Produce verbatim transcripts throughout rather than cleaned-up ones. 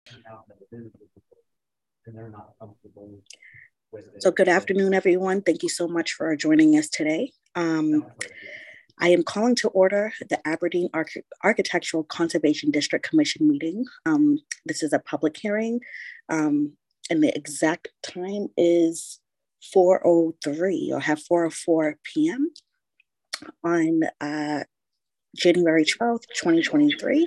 So good afternoon, everyone. Thank you so much for joining us today. Um, I am calling to order the Aberdeen Arch Architectural Conservation District Commission meeting. Um, this is a public hearing, um, and the exact time is four oh three or have four oh four p m on uh, January twelfth, twenty twenty-three.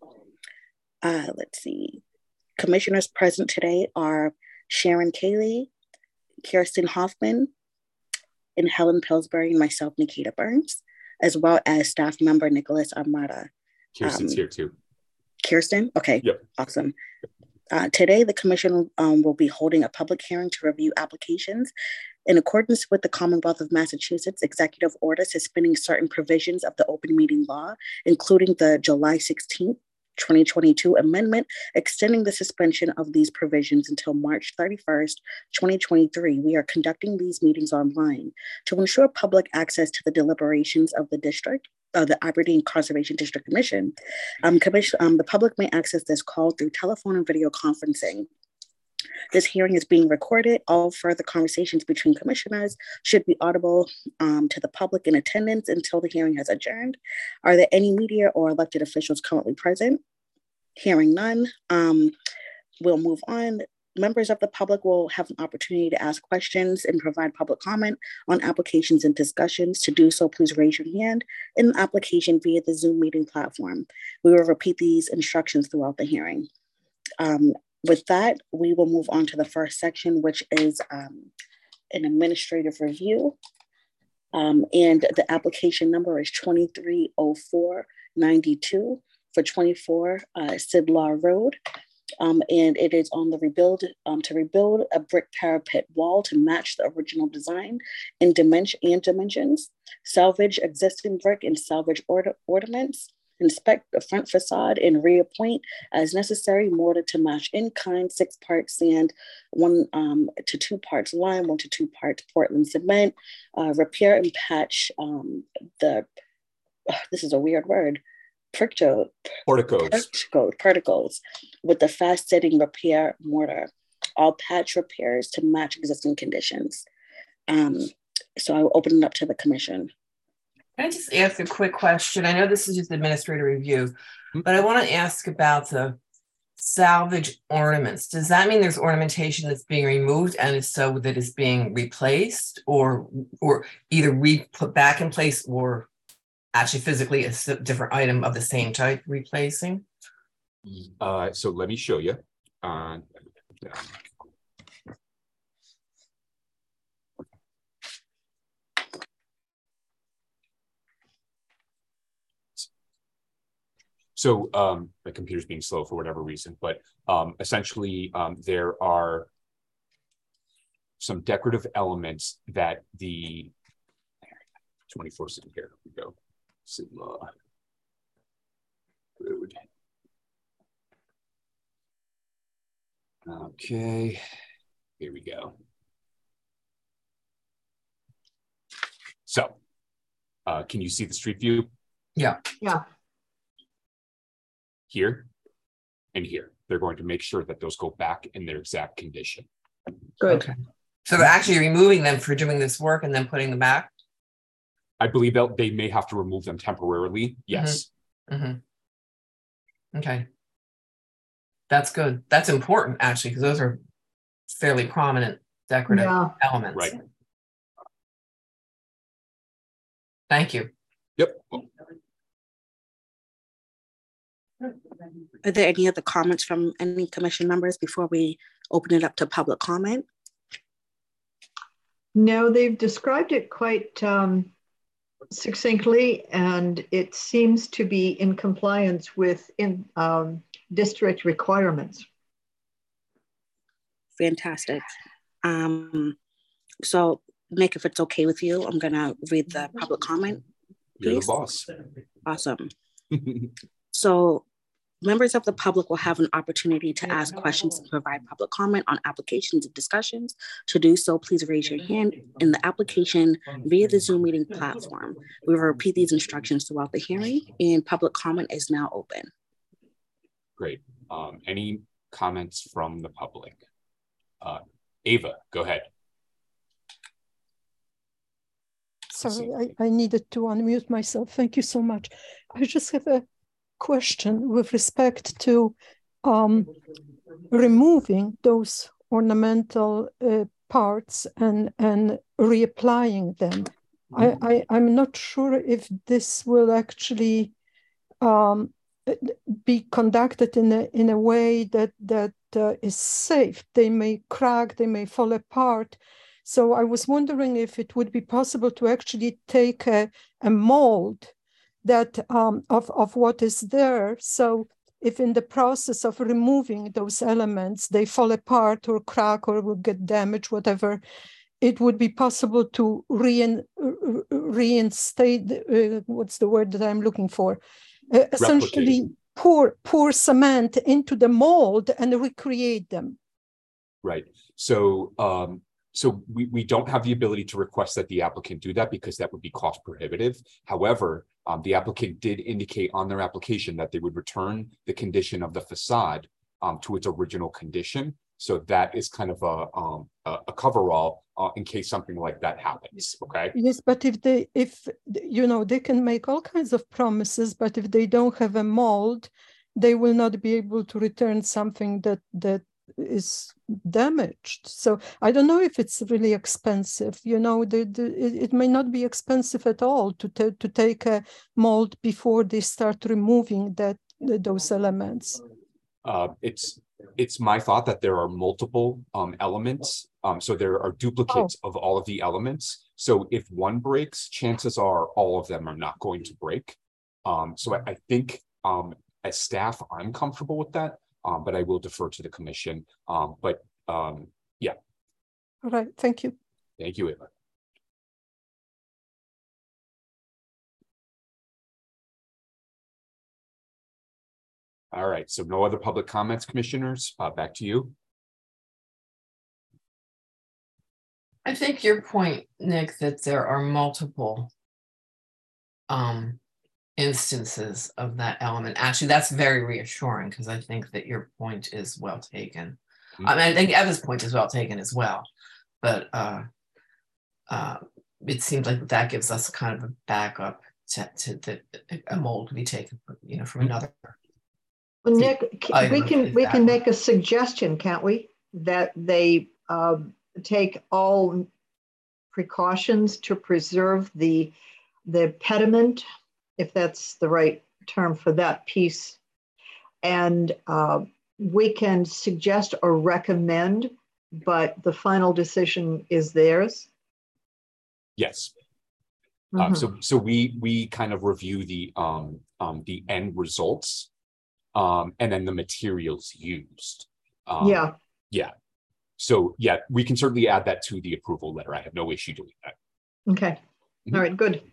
Uh, let's see. Commissioners present today are Sharon Cayley, Kirsten Hoffman, and Helen Pillsbury, and myself, Nikita Burns, as well as staff member Nicholas Armada. Kirsten's um, here too. Kirsten? Okay, yep. Awesome. Uh, today, the Commission um, will be holding a public hearing to review applications in accordance with the Commonwealth of Massachusetts Executive Order suspending certain provisions of the open meeting law, including the July sixteenth, twenty twenty-two amendment, extending the suspension of these provisions until March thirty-first, twenty twenty-three. We are conducting these meetings online to ensure public access to the deliberations of the district, uh, the Aberdeen Conservation District Commission. Um, commission um, the public may access this call through telephone and video conferencing. This hearing is being recorded. All further conversations between commissioners should be audible um, to the public in attendance until the hearing has adjourned. Are there any media or elected officials currently present? Hearing none, um, we'll move on. Members of the public will have an opportunity to ask questions and provide public comment on applications and discussions. To do so, please raise your hand in the application via the Zoom meeting platform. We will repeat these instructions throughout the hearing. Um, With that, we will move on to the first section, which is um, an administrative review. Um, and the application number is twenty-three oh four ninety-two for twenty-four uh, Sidlaw Road. Um, and it is on the rebuild, um, to rebuild a brick parapet wall to match the original design in dimension and dimensions, salvage existing brick and salvage order, ornaments, inspect the front facade and reappoint as necessary mortar to match in kind, six parts sand, one um, to two parts lime, one to two parts Portland cement, uh, repair and patch um, the, uh, this is a weird word, Percto, porticos. Porticos with the fast setting repair mortar, all patch repairs to match existing conditions. Um, so I will open it up to the commission. Can I just ask a quick question? I know this is just administrative review, but I want to ask about the salvage ornaments. Does that mean there's ornamentation that's being removed and is so that it's being replaced, or or either re put back in place, or actually physically a different item of the same type replacing? Uh, so let me show you. Uh, So um, my computer's being slow for whatever reason, but um, essentially um, there are some decorative elements that the twenty-four cent here we go. Sidlaw Road. Okay, here we go. So, uh, can you see the street view? Yeah. Yeah. Here and here. They're going to make sure that those go back in their exact condition. Good. Okay. So they're actually removing them for doing this work and then putting them back? I believe that they may have to remove them temporarily. Yes. Mm-hmm. Mm-hmm. Okay. That's good. That's important, actually, because those are fairly prominent decorative yeah. elements. Right. Thank you. Yep. Are there any other comments from any commission members before we open it up to public comment? No, they've described it quite um, succinctly, and it seems to be in compliance with in um, district requirements. Fantastic. Um, so, Nick, if it's okay with you, I'm gonna read the public comment. You're the boss. Awesome. So members of the public will have an opportunity to ask questions and provide public comment on applications and discussions. To do so, please raise your hand in the application via the Zoom meeting platform. We will repeat these instructions throughout the hearing, and public comment is now open. Great. Um, any comments from the public? Uh, Ava, go ahead. Sorry, I, I needed to unmute myself. Thank you so much. I just have a question with respect to um, removing those ornamental uh, parts and, and reapplying them. I, I, I'm not sure if this will actually um, be conducted in a, in a way that, that uh, is safe. They may crack, they may fall apart. So I was wondering if it would be possible to actually take a, a mold that um, of, of what is there. So if in the process of removing those elements, they fall apart or crack or will get damaged, whatever, it would be possible to rein, reinstate, uh, what's the word that I'm looking for? Uh, essentially pour, pour cement into the mold and recreate them. Right. So, um, so we, we don't have the ability to request that the applicant do that because that would be cost prohibitive. However, um, the applicant did indicate on their application that they would return the condition of the facade um, to its original condition. So that is kind of a um, a, a coverall uh, in case something like that happens. Okay. Yes, but if they, if you know, they can make all kinds of promises, but if they don't have a mold, they will not be able to return something that that is damaged. So I don't know if it's really expensive. You know, the, the, it, it may not be expensive at all to t- to take a mold before they start removing that those elements. Uh, it's it's my thought that there are multiple um, elements. Um, so there are duplicates oh. of all of the elements. So if one breaks, chances are all of them are not going to break. Um, so I, I think um, as staff, I'm comfortable with that. Um, but I will defer to the commission. Um, but um, yeah. All right, thank you. Thank you, Eva. All right, so no other public comments, commissioners. Uh, back to you. I think your point, Nick, that there are multiple um, instances of that element. Actually, that's very reassuring because I think that your point is well taken. Mm-hmm. I mean, I think Eva's point is well taken as well, but uh, uh, it seems like that gives us kind of a backup to, to that a mold can be taken, you know, from mm-hmm. another. Well, Nick, we can we can make a suggestion, can't we? That they uh, take all precautions to preserve the the pediment, if that's the right term for that piece. And uh, we can suggest or recommend, but the final decision is theirs. Yes. Mm-hmm. um, so so we we kind of review the um, um, the end results um, and then the materials used. Um, yeah. Yeah. So yeah, we can certainly add that to the approval letter. I have no issue doing that. Okay. Mm-hmm. All right, good.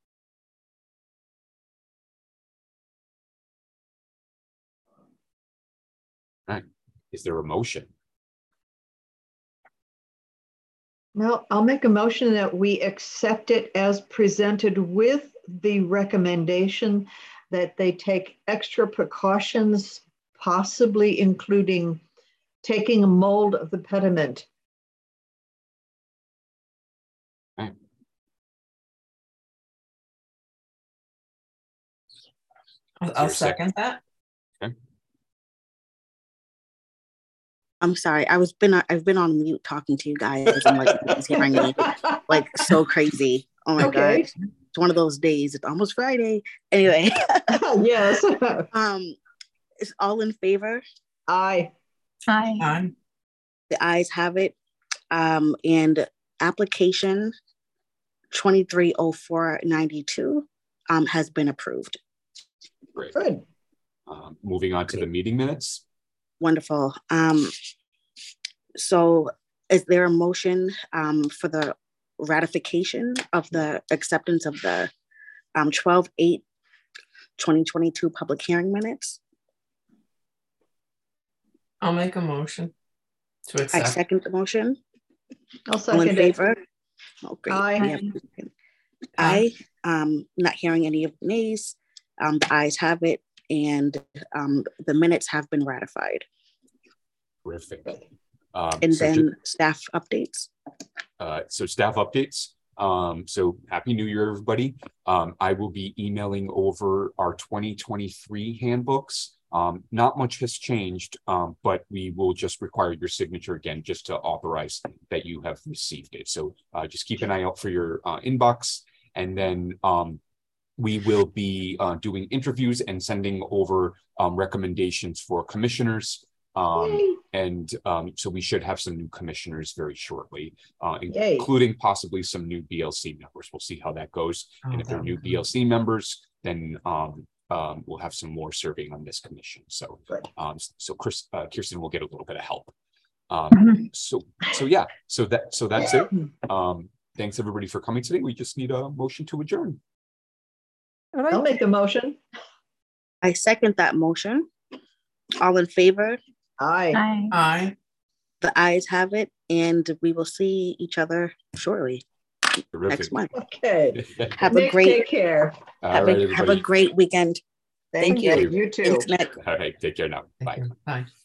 All right. Is there a motion? Well, I'll make a motion that we accept it as presented with the recommendation that they take extra precautions, possibly including taking a mold of the pediment. Okay. I'll, I'll second that. Okay. I'm sorry. I was been I've been on mute talking to you guys. I'm like hearing me like so crazy. Oh my okay. God. It's one of those days. It's almost Friday. Anyway. Yes. um, is all in favor? Aye. Aye. Aye. The ayes have it. Um, and application twenty-three oh four ninety-two um, has been approved. Great. Good. Um, moving on to the meeting minutes. Wonderful. Um, so is there a motion um, for the ratification of the acceptance of the um, twelve eight twenty twenty-two public hearing minutes? I'll make a motion to accept. I second the motion. I'll second All in favor? it. Oh, great. Aye. Aye. Um, not hearing any of nays. Um, the ayes have it, and um, the minutes have been ratified. Terrific. Um, And so then ju- staff updates. Uh, so staff updates. Um, so happy New Year, everybody. Um, I will be emailing over our twenty twenty-three handbooks. Um, not much has changed, um, but we will just require your signature again, just to authorize that you have received it. So uh, just keep an eye out for your uh, inbox. And then um, we will be uh, doing interviews and sending over um, recommendations for commissioners. Um, and um, so we should have some new commissioners very shortly, uh, Yay. including possibly some new B L C members. We'll see how that goes. Oh, and if they're new B L C members, then um, um, we'll have some more serving on this commission. So, um, so Chris, uh, Kirsten will get a little bit of help. Um, Mm-hmm. so, so yeah, so that, so that's it. Um, thanks everybody for coming today. We just need a motion to adjourn. All right. I'll make the motion. I second that motion. All in favor? Aye. Aye. Aye. The ayes have it, and we will see each other shortly Terrific. next month. Okay. Have Nick, a great take care. All have, right, a, have a everybody. great weekend. Thank, Thank you. you. You too. Thanks, Nick. All right, take care now. Thank Bye. you. Bye.